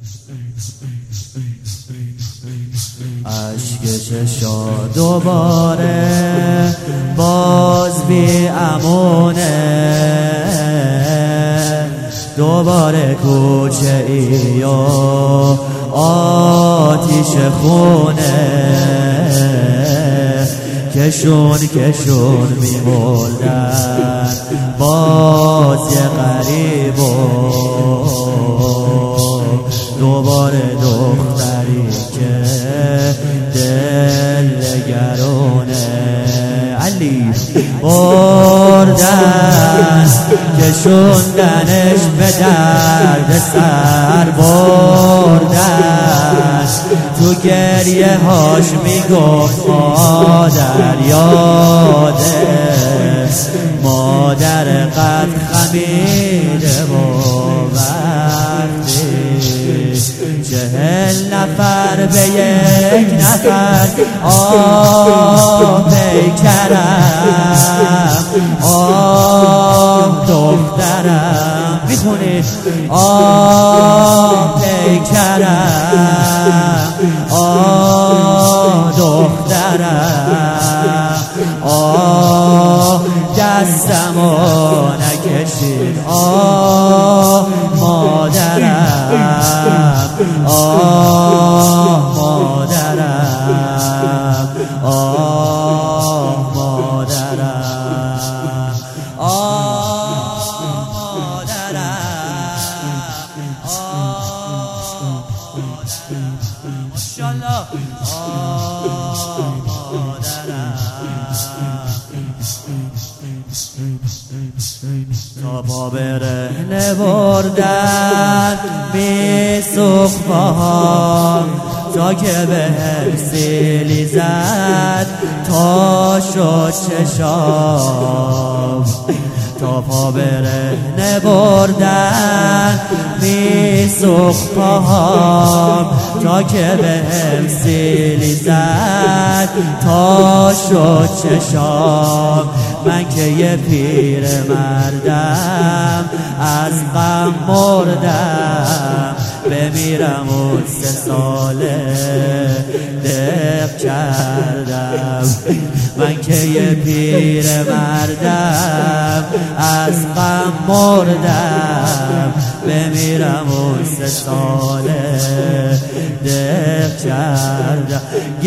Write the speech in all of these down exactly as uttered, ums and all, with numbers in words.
اشک چشا دوباره باز بی امونه، دوباره کوچه ای و آتیش خونه، کشون کشون میموندن باز یه غریب و دوباره دختری که دل نگرونه. علی بردن کشوندنش به درد سر بردن، تو گریه هاش میگفت مادر یاده مادر قد خمیده و وقتی چهل نفر به یک نفر آه پیکرم، آه دخترم میخونید، آه پیکرم، آه دخترم، آه دستمو نکشید، آه مادرم، آه مادرم، آه مادرم، آه مادرم، آه مادرم، ماشاءالله، آه مادرم. تا پا برهنه بردن میسوخت پاهام، تا که به هم سیلی زد تا شد چشام، تا پا برهنه بردن میسوخت پاهام، تا که به هم سیلی زد تا شد چشام. من که یه پیر مردم از غم مردم، بمیرم و سه ساله دق کردم. من که یه پیر مردم از غم مردم، بمیرم و سه ساله دق کردم.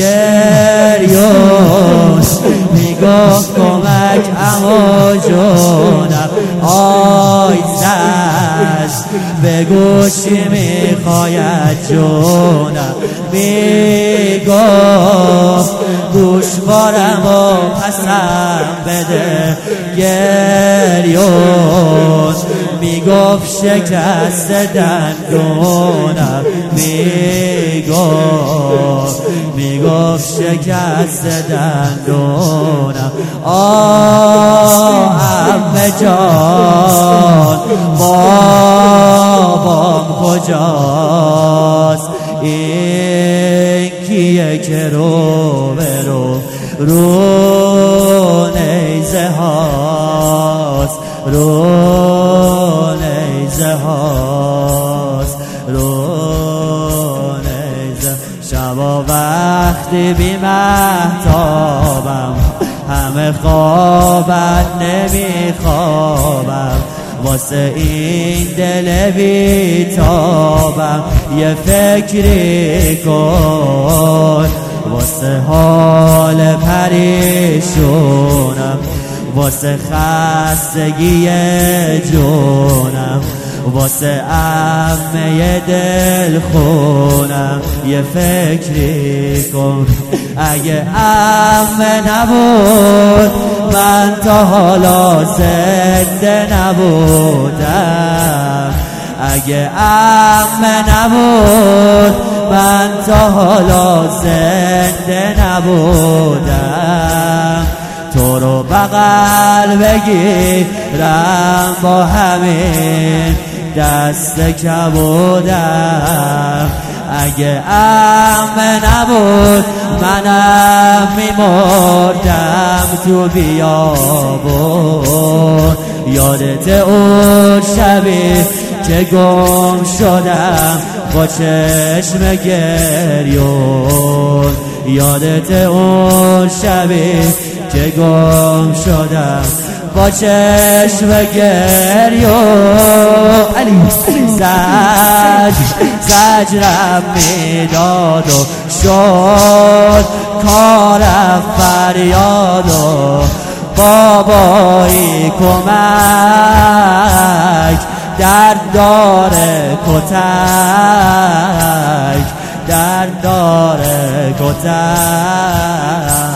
گریون میگفت کمک اما جونم، آی زشت به گوشی میخواید جونم، میگفت گوشوارم و پسم بده. گریون میگفت شکست دندونم، میگفت میگفت شکست دندونم. آه عمه جان بابام کجاست، این کیه که رو به رو رو نیزه هاست، رو نیزه هاست، رو نیزه. شبا وقتی بی مهتابم همه خوابت نمیخوابم، واسه این دل بیتابم یه فکری کن، واسه حال پریشونم، واسه خستگی جونم، واسه عمه دل خونم یه فکری کن. اگه عمه نبود من تا حالا زنده نبودم، اگه عمه نبود من تا حالا زنده نبودم. تو رو بغل بگیرم با همین دست کبودم، اگه عمه نبود منم میمردم تو بیابون. یادت اون شبی که گم شدم با چشم گریون. یادت اون شبی که گم شدم با چشم گریون. علی زج زجرم میداد و شد کارم فریاد و بابایی کمک درد داره کتک، درد داره کتک.